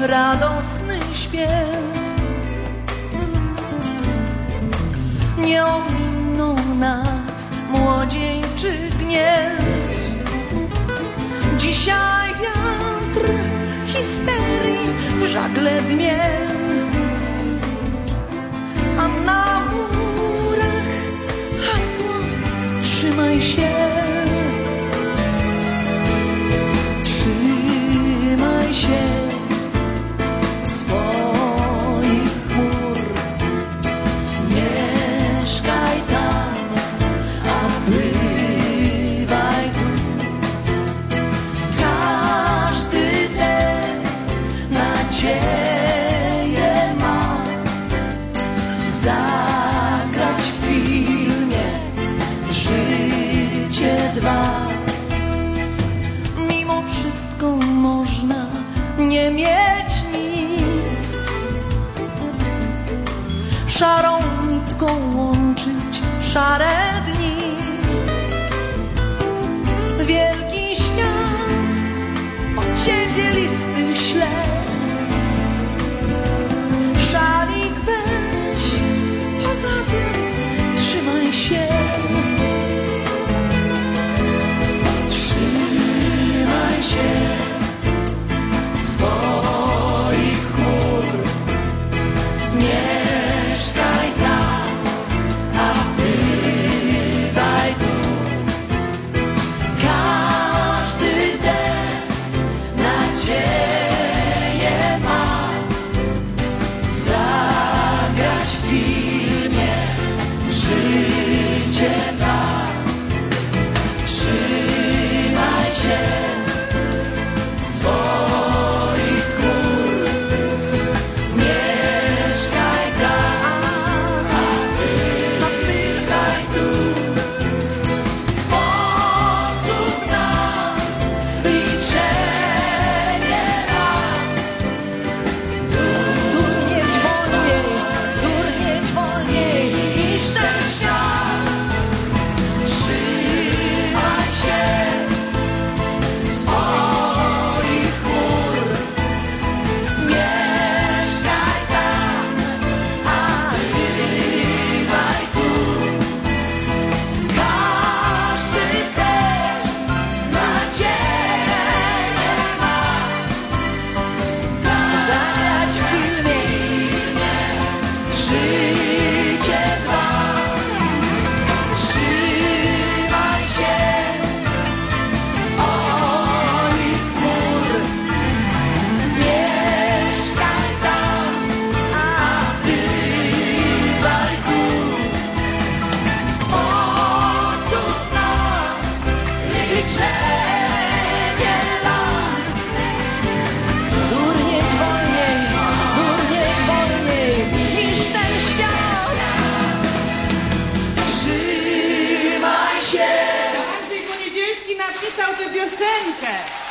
radosny śpiew. Nie ominą nas młodzieńczy gniew. Dzisiaj wiatr histerii w żagle dmie, a na murach hasło trzymaj się. Trzymaj się swoich chmur. Mieszkaj tam, a bywaj tu. Każdy ten nadzieję ma zagrać w filmie Życie 2. Mimo wszystko można nie mieć nic, szarą nitką łączyć szare dni. Wielki świat od ciebie listy śle. Szalik weź, poza tym trzymaj się. Trzymaj się swoich chmur. Mieszkaj tam, a bywaj tu. Każdy ten nadzieję ma zagrać w filmie Życie 2. Trzymaj się swoich chmur. Mieszkaj tam, a bywaj tu. Sposób na liczenie lat. Durnieć wolniej niż ten świat. Trzymaj się swoich chmur. Mieszkaj tam, a bywaj tu. Każdy ten nadzieję ma zagrać w filmie Życie 2. Trzymaj się swoich chmur. Mieszkaj tam, a bywaj tu. Sposób na liczenie lat. Durnieć wolniej niż ten świat. Trzymaj się. To Andrzej Poniedzielski napisał tę piosenkę.